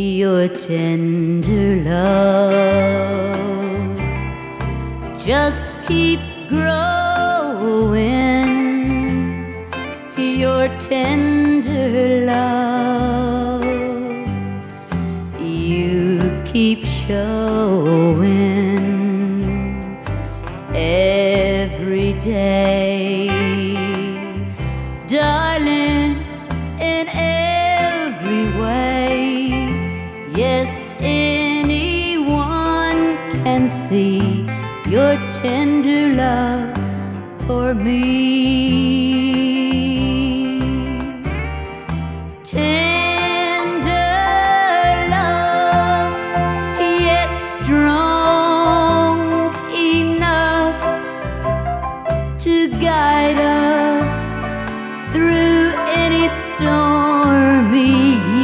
Your tender love just keeps growing. Your tender love you keep showing every day, darling, in every way. Yes, anyone can see your tender love for me. Tender love, yet strong enough to guide us through any stormy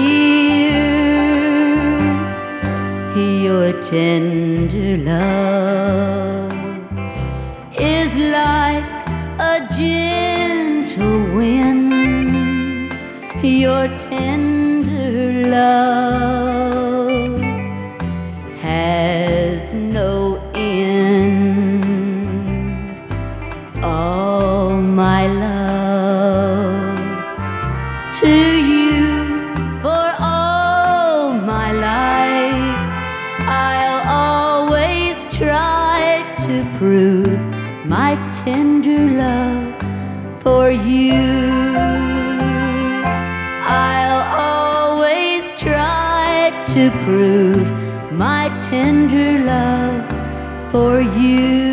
years. Your tender love is like a gentle wind. Your tender love has no end. All my love to you for all my life. I'll always try to prove my tender love for you. I'll always try to prove my tender love for you.